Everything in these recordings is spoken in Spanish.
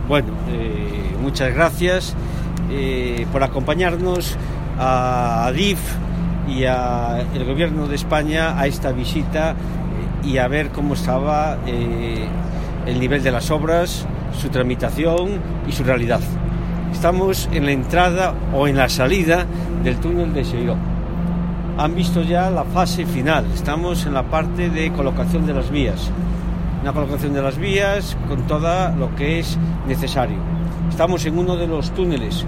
Bueno, muchas gracias por acompañarnos a Adif y al Gobierno de España a esta visita y a ver cómo estaba el nivel de las obras, su tramitación y su realidad. Estamos en la entrada o en la salida del túnel de Xeiró. Han visto ya la fase final, estamos en la parte de colocación de las vías. Una colocación de las vías con todo lo que es necesario. Estamos en uno de los túneles,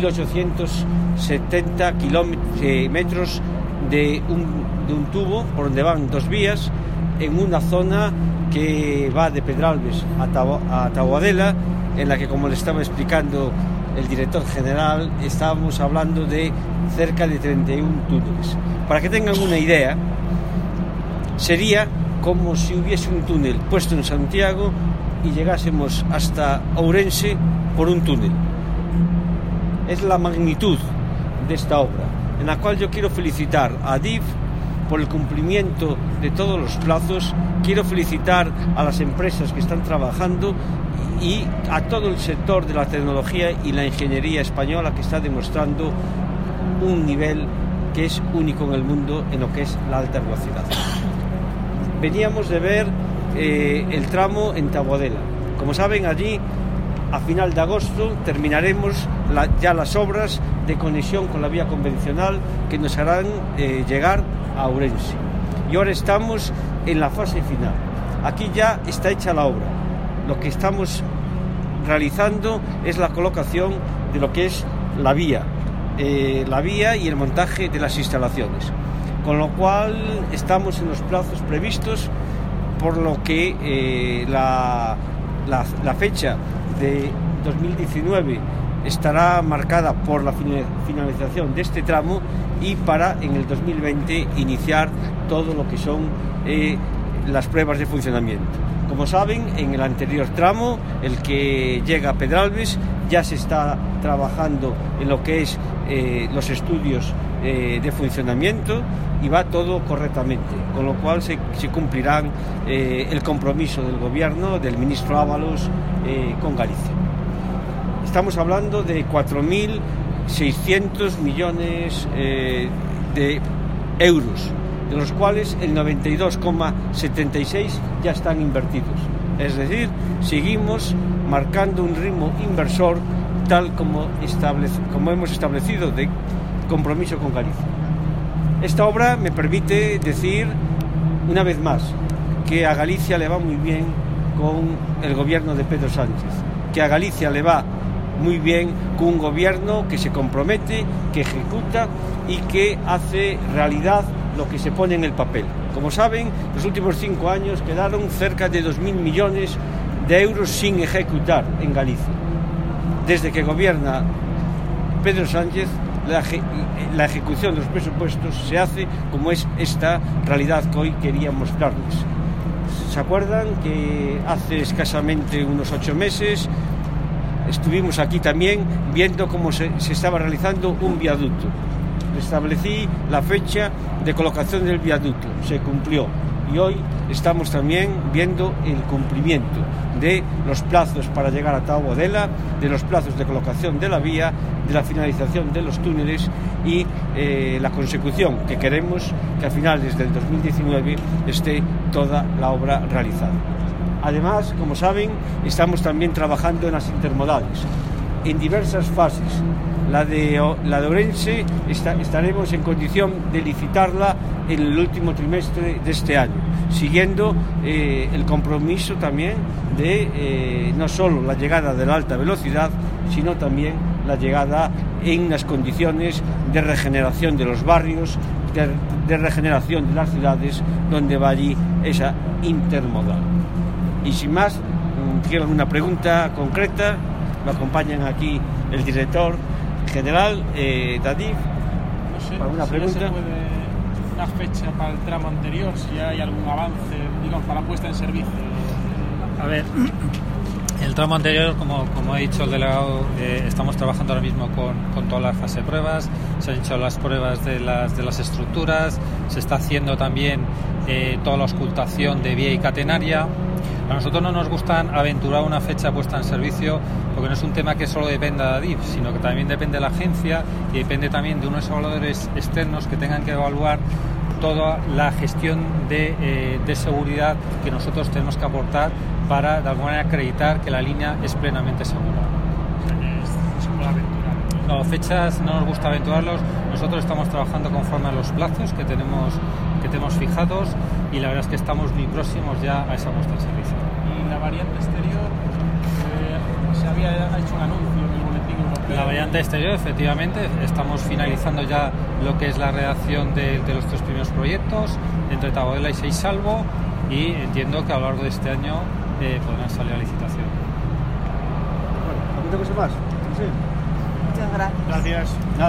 1870 metros de un tubo por donde van dos vías, en una zona que va de Pedralbes a Taboadela, en la que, como le estaba explicando el director general, estábamos hablando de cerca de 31 túneles. Para que tengan una idea, sería como si hubiese un túnel puesto en Santiago y llegásemos hasta Ourense por un túnel. Es la magnitud de esta obra, en la cual yo quiero felicitar a Adif por el cumplimiento de todos los plazos. Quiero felicitar a las empresas que están trabajando y a todo el sector de la tecnología y la ingeniería española, que está demostrando un nivel que es único en el mundo en lo que es la alta velocidad. Veníamos de ver el tramo en Taboadela. Como saben, allí a final de agosto terminaremos ya las obras de conexión con la vía convencional que nos harán llegar a Ourense. Y ahora estamos en la fase final. Aquí ya está hecha la obra. Lo que estamos realizando es la colocación de lo que es la vía y el montaje de las instalaciones. Con lo cual estamos en los plazos previstos, por lo que la fecha de 2019 estará marcada por la finalización de este tramo y para en el 2020 iniciar todo lo que son las pruebas de funcionamiento. Como saben, en el anterior tramo, el que llega a Pedralbes, ya se está trabajando en lo que es los estudios de funcionamiento y va todo correctamente, con lo cual se cumplirán el compromiso del gobierno, del ministro Ábalos, con Galicia. Estamos hablando de 4.600 millones de euros, de los cuales el 92,76 ya están invertidos. Es decir, seguimos marcando un ritmo inversor tal como hemos establecido de compromiso con Galicia. Esta obra me permite decir una vez más que a Galicia le va muy bien con el gobierno de Pedro Sánchez, que a Galicia le va muy bien con un gobierno que se compromete, que ejecuta y que hace realidad lo que se pone en el papel. Como saben, los últimos 5 años quedaron cerca de 2.000 millones de euros sin ejecutar en Galicia. Desde que gobierna Pedro Sánchez, la ejecución de los presupuestos se hace como es esta realidad que hoy quería mostrarles. ¿Se acuerdan que hace escasamente unos 8 meses estuvimos aquí también viendo cómo se estaba realizando un viaducto? Establecí la fecha de colocación del viaducto, se cumplió y hoy estamos también viendo el cumplimiento de los plazos para llegar a Taboadela, de los plazos de colocación de la vía, de la finalización de los túneles y la consecución que queremos que a finales del 2019 esté toda la obra realizada. Además, como saben, estamos también trabajando en las intermodales en diversas fases. La de Ourense estaremos en condición de licitarla en el último trimestre de este año, siguiendo el compromiso también de no solo la llegada de la alta velocidad, sino también la llegada en las condiciones de regeneración de los barrios, de regeneración de las ciudades, donde va allí esa intermodal. Y sin más, ¿tienen alguna pregunta concreta? Me acompañan aquí el director general de Adif. No sé, ¿Alguna pregunta? ¿Se puede una fecha para el tramo anterior? Si hay algún avance, digamos, para la puesta en servicio. A ver, el tramo anterior, como ha dicho el delegado, estamos trabajando ahora mismo con toda la fase de pruebas. Se han hecho las pruebas de las estructuras, se está haciendo también toda la auscultación de vía y catenaria. A nosotros no nos gusta aventurar una fecha puesta en servicio, porque no es un tema que solo dependa de Adif, sino que también depende de la agencia y depende también de unos evaluadores externos que tengan que evaluar toda la gestión de seguridad que nosotros tenemos que aportar para de alguna manera acreditar que la línea es plenamente segura. O sea que se puede aventurar. No, fechas no nos gusta aventurarlos. Nosotros estamos trabajando conforme a los plazos que tenemos fijados y la verdad es que estamos muy próximos ya a esa puesta en servicio. Y la variante exterior, se había hecho un anuncio en el boletín europeo. La variante exterior, efectivamente, estamos finalizando ya lo que es la redacción de los 3 primeros proyectos entre Taboadela y Seisalvo, y entiendo que a lo largo de este año podrán salir a licitación. Bueno, ¿alguna cosa más? Sí. Muchas gracias. Gracias.